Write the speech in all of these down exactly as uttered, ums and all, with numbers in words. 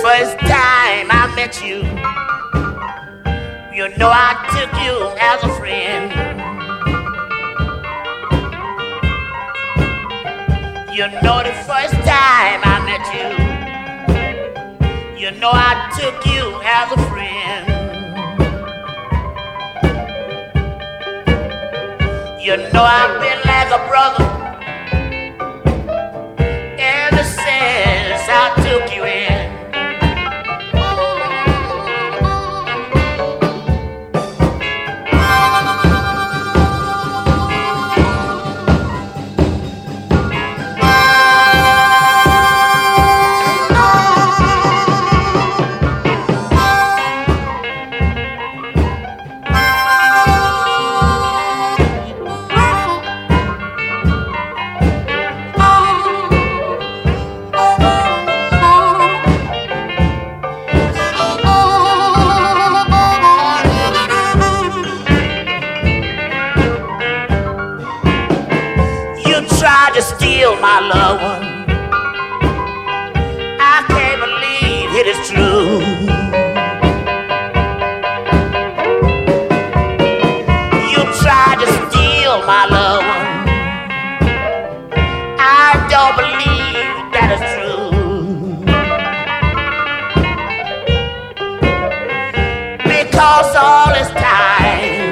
first time I met you, you know I took you as a friend. You know the first time I met you, you know I took you as a friend. You know I've been like a brother ever since I took you in. To steal my loved one, I can't believe it is true. You tried to steal my loved one, I don't believe that is true. Because all this time,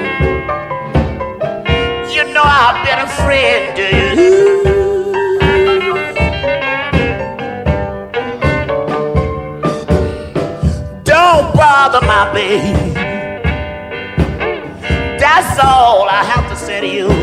you know I've been a friend to you. Don't bother my baby. That's all I have to say to you.